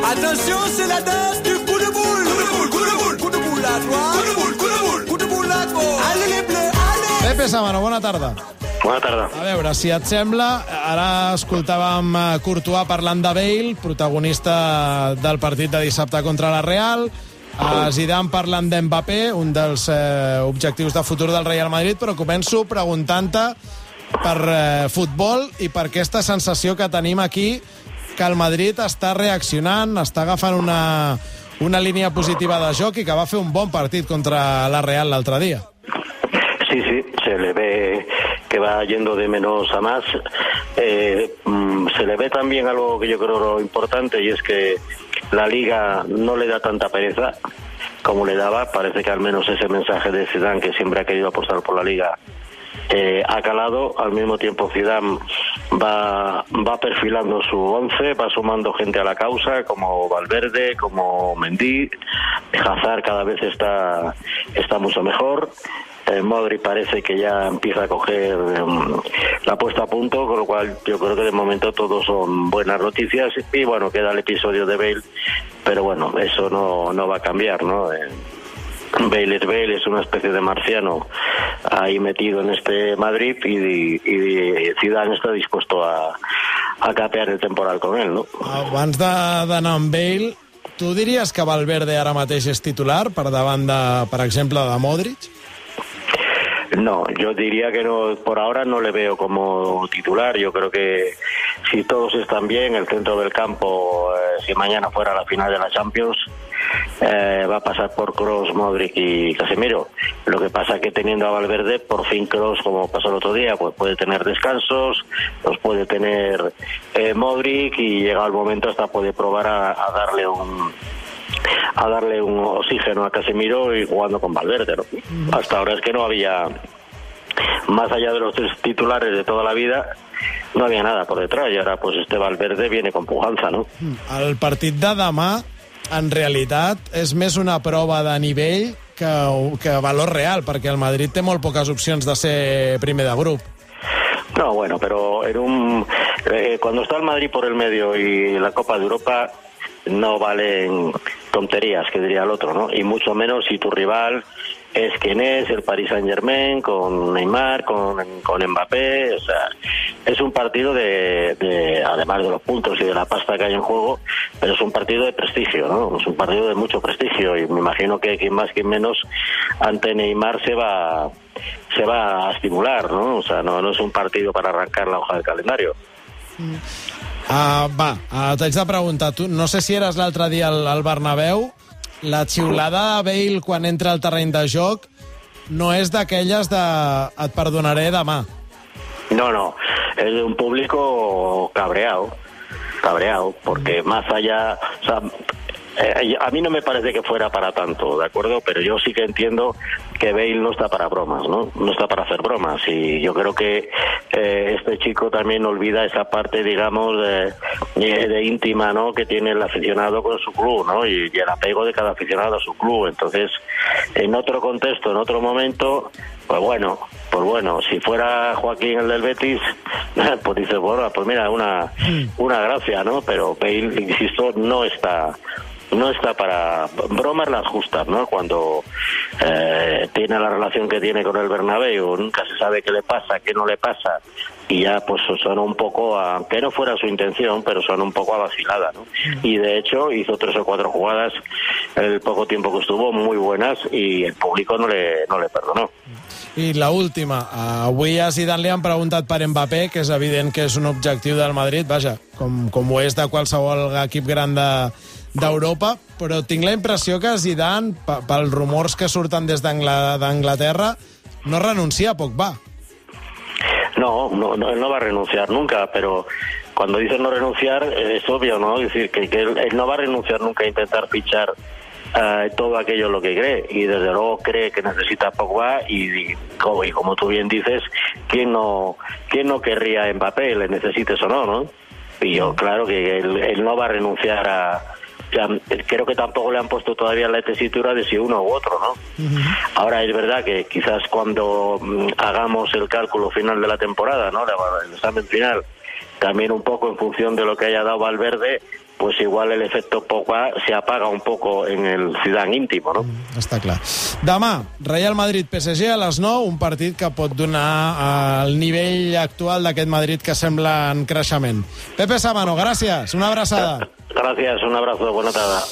Attention, c'est la danse du coup de boule. Coup de boule, coup de boule, coup de boule à droite. Coup de boule, coup de boule, coup de boule à droite. Allez les bleus, allez. Pepe Samano, bona tarda. Bona tarda. A veure, si et sembla, ara escoltàvem Courtois parlant de Bale, protagonista del partit de dissabte contra la Real, Zidane parlant d'Mbappé, un dels objectius de futur del Real Madrid, però començo preguntant-te per futbol i per aquesta sensació que tenim aquí que el Madrid està reaccionant, està agafant una línia positiva de joc i que va fer un bon partit contra la Real l'altre dia. Sí, se le ve que va yendo de menos a más. Se le ve también algo que yo creo importante, y es que la Liga no le da tanta pereza como le daba. Parece que al menos ese mensaje de Zidane, que siempre ha querido apostar por la Liga, ha calado. Al mismo tiempo Zidane va perfilando su once, va sumando gente a la causa, como Valverde, como Mendy. Hazard cada vez está mucho mejor. Modric parece que ya empieza a coger la puesta a punto, con lo cual yo creo que de momento todos son buenas noticias. Y bueno, queda el episodio de Bale, pero bueno, eso no va a cambiar, ¿no? Bale es una especie de marciano ahí metido en este Madrid, y Zidane está dispuesto a capear el temporal con él, ¿no? Abans d'anar amb Bale, tu diries que Valverde ara mateix és titular per davant de, per exemple, de Modric? No, yo diría que no, por ahora no le veo como titular. Yo creo que si todos están bien, el centro del campo, si mañana fuera la final de la Champions, va a pasar por Kroos, Modric y Casemiro. Lo que pasa que teniendo a Valverde, por fin Kroos, como pasó el otro día, pues puede tener descansos, los puede tener Modric, y llegado el momento hasta puede probar a darle un oxígeno a Casemiro y jugando con Valverde, ¿no? Hasta ahora es que no había, más allá de los tres titulares de toda la vida, no había nada por detrás, y ahora pues este Valverde viene con pujança, no? El partit de demà, en realitat, és més una prova de nivell que valor real, perquè el Madrid té molt poques opcions de ser primer de grup. No, bueno, pero cuando está el Madrid por el medio y la Copa de Europa, no valen tonterías, que diría el otro, ¿no? Y mucho menos si tu rival es quien es, el Paris Saint-Germain, con Neymar, con Mbappé. O sea, es un partido además de los puntos y de la pasta que hay en juego, pero es un partido de prestigio, ¿no? Es un partido de mucho prestigio, y me imagino que quien más, quien menos, ante Neymar se va a estimular, ¿no? O sea, no es un partido para arrancar la hoja del calendario. T'haig de preguntar, tu, no sé si eres l'altre dia al Bernabéu, la xiulada de Bale quan entra al terreny de joc no és d'aquelles de et perdonaré demà. No, es de un público cabreado, porque más allá, o sea, a mí no me parece que fuera para tanto, ¿de acuerdo? Pero yo sí que entiendo que Bale no está para bromas, ¿no? No está para hacer bromas, y yo creo que este chico también olvida esa parte, digamos, de íntima, ¿no?, que tiene el aficionado con su club, ¿no? Y el apego de cada aficionado a su club. Entonces, en otro contexto, en otro momento, pues bueno, si fuera Joaquín, el del Betis, pues dices, bueno, pues mira, una gracia, ¿no? Pero Bale, insisto, no está para bromas las justas, ¿no? Cuando tiene la relación que tiene con el Bernabéu, nunca se sabe qué le pasa, qué no le pasa, y ya pues suena un poco aunque no fuera su intención, pero suena un poco a vacilada, ¿no? Y de hecho hizo 3 o 4 jugadas el poco tiempo que estuvo muy buenas, y el público no le perdonó. I l'última, avui a Zidane li han preguntat per Mbappé, que és evident que és un objectiu del Madrid, vaja, com ho és de qualsevol equip gran d'Europa, però tinc la impressió que Zidane, pels rumors que surten des d'Anglaterra, no renuncia a Pogba. No, él no va a renunciar nunca, pero cuando dice no renunciar es obvio, ¿no? Es decir, que él no va a renunciar nunca a intentar fichar todo aquello en lo que cree, y desde luego cree que necesita Pogba, y como tú bien dices, ¿quién no querría a Mbappé, le necesites o no? Y yo, claro que él no va a renunciar creo que tampoco le han puesto todavía la tesitura de si uno u otro, ¿no? Ahora es verdad que quizás cuando hagamos el cálculo final de la temporada, ¿no?, el examen final, también un poco en función de lo que haya dado Valverde, pues igual el efecto Pogba se apaga un poco en el Zidane íntimo, ¿no? Està clar. Demà, Real Madrid-PSG a les 9, un partit que pot donar el nivell actual d'aquest Madrid que sembla en creixement. Pepe Samano, gràcies, una abraçada. Gracias, un abrazo, buena tarde.